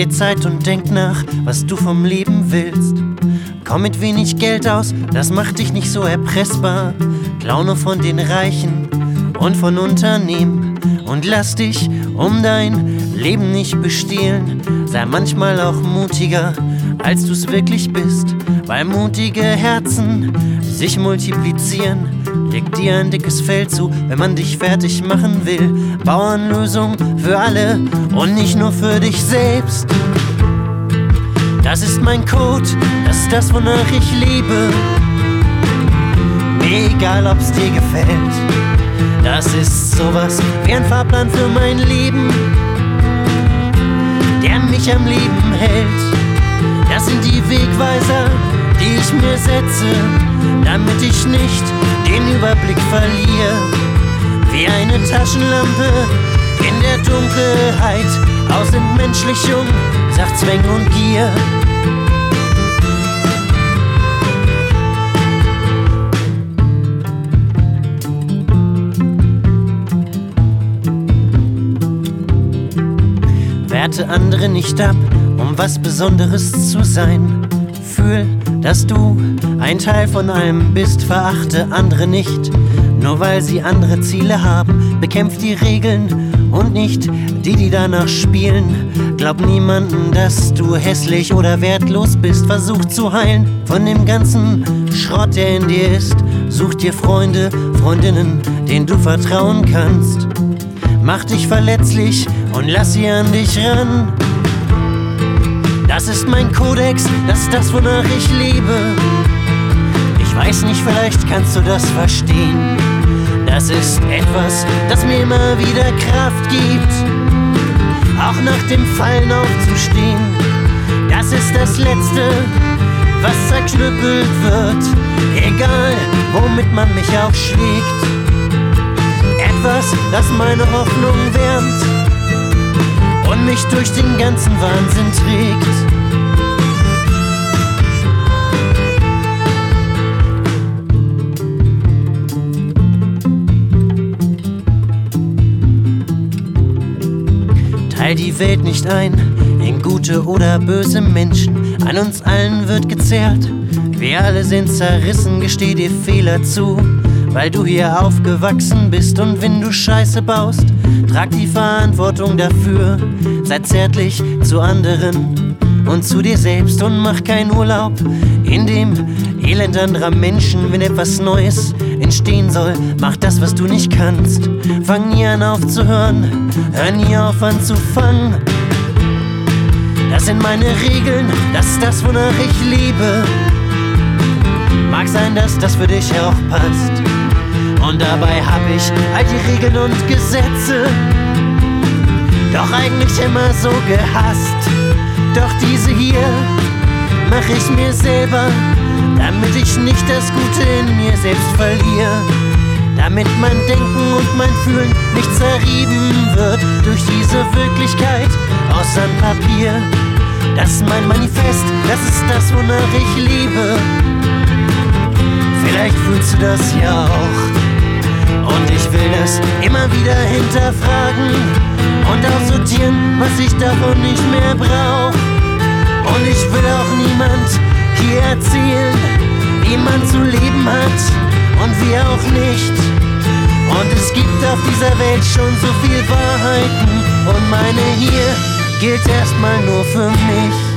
dir Zeit und denk nach, was du vom Leben willst. Komm mit wenig Geld aus, das macht dich nicht so erpressbar. Klau nur von den Reichen und von Unternehmen und lass dich um dein Leben nicht bestehlen. Sei manchmal auch mutiger, als du's wirklich bist, weil mutige Herzen sich multiplizieren. Leg dir ein dickes Fell zu, wenn man dich fertig machen will. Bauernlösung für alle und nicht nur für dich selbst. Das ist mein Code, das ist das, wonach ich lebe. Mir egal, ob's dir gefällt. Das ist sowas wie ein Fahrplan für mein Leben, der mich am Leben hält. Das sind die Wegweiser, die ich mir setze, damit ich nicht den Überblick verliere. Wie eine Taschenlampe in der Dunkelheit, aus Entmenschlichung, sagt Zwängen und Gier. Werte andere nicht ab, um was Besonderes zu sein. Fühl, dass du ein Teil von allem bist, verachte andere nicht, nur weil sie andere Ziele haben. Bekämpf die Regeln und nicht die, die danach spielen. Glaub niemanden, dass du hässlich oder wertlos bist. Versuch zu heilen von dem ganzen Schrott, der in dir ist. Such dir Freunde, Freundinnen, denen du vertrauen kannst. Mach dich verletzlich und lass sie an dich ran. Das ist mein Kodex, das ist das, wonach ich lebe. Ich weiß nicht, vielleicht kannst du das verstehen. Das ist etwas, das mir immer wieder Kraft gibt, auch nach dem Fallen aufzustehen. Das ist das Letzte, was zerknüppelt wird, egal womit man mich auch schlägt. Etwas, das meine Hoffnung wärmt und mich durch den ganzen Wahnsinn trägt. Teil die Welt nicht ein in gute oder böse Menschen. An uns allen wird gezerrt, wir alle sind zerrissen. Gesteh dir Fehler zu, weil du hier aufgewachsen bist. Und wenn du Scheiße baust, trag die Verantwortung dafür. Sei zärtlich zu anderen und zu dir selbst und mach keinen Urlaub in dem Elend anderer Menschen. Wenn etwas Neues entstehen soll, mach das, was du nicht kannst. Fang nie an aufzuhören, hör nie auf anzufangen. Das sind meine Regeln, das ist das, wonach ich lebe. Mag sein, dass das für dich auch passt. Und dabei hab ich all die Regeln und Gesetze doch eigentlich immer so gehasst. Doch diese hier mach ich mir selber, damit ich nicht das Gute in mir selbst verliere. Damit mein Denken und mein Fühlen nicht zerrieben wird durch diese Wirklichkeit aus Sandpapier. Das ist mein Manifest, das ist das, wonach ich lebe. Vielleicht fühlst du das ja auch. Und ich will das immer wieder hinterfragen und aussortieren, was ich davon nicht mehr brauch. Und ich will auch niemand hier erzählen, wie man zu leben hat und wie auch nicht. Und es gibt auf dieser Welt schon so viel Wahrheiten und meine hier gilt erstmal nur für mich.